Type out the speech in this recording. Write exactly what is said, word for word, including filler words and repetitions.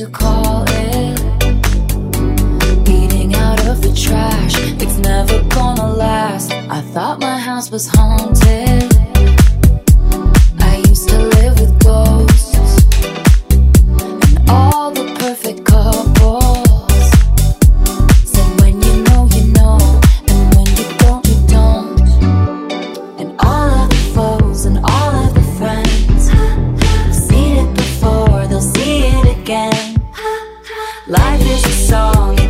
to call it. Eating out of the trash, it's never gonna last. I thought my house was haunted. I used to live with ghosts and all the perfect couples. Say when you know, you know, and when you don't, you don't. And all of the foes and all of the friends have seen it before, they'll see it again. Life is a song.